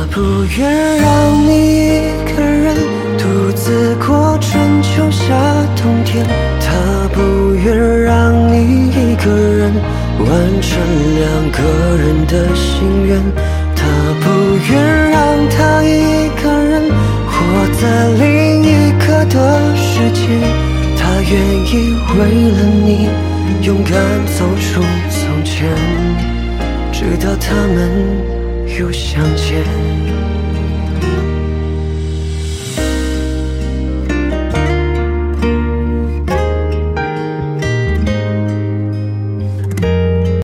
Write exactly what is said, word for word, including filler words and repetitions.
不愿让你一个人独自过春秋夏冬天，他不愿让你一个人完成两个人的心愿，他不愿让他一个人活在另一个的世界，他愿意为了你勇敢走出从前，直到他们又相见。